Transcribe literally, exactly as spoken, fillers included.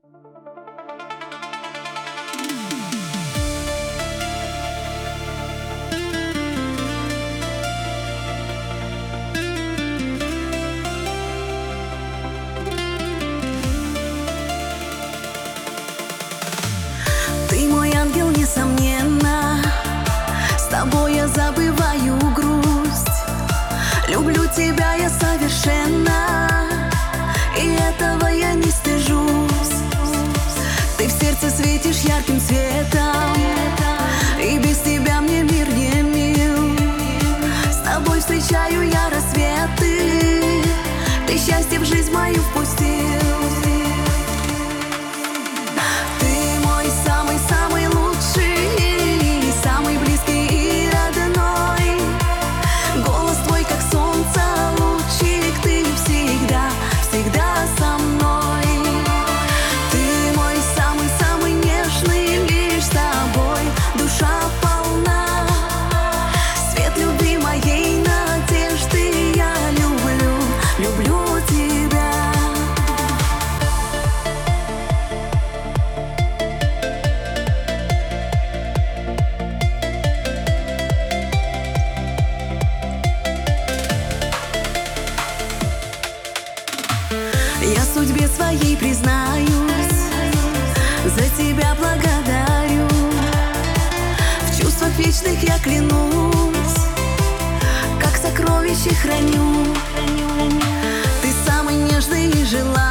Ты мой ангел, несомненно, с тобой я забываю грусть. Люблю тебя я совершенно, и этого я не стыжусь. Ты в сердце светишь ярким светом, и без тебя мне мир не мил. С тобой встречаю я рассветы, ты счастье в жизнь мою впустил. Самый лучший, самый близкий и родной. Голос твой, как солнце, лучик, ты всегда, всегда со мной. Ты мой самый-самый нежный, лишь с тобой душа полна. Свет любви моей надежды, я люблю, люблю тебя. Я судьбе своей признаюсь, за тебя благодарю. В чувствах вечных я клянусь, как сокровище храню. Ты самый нежный и желанный.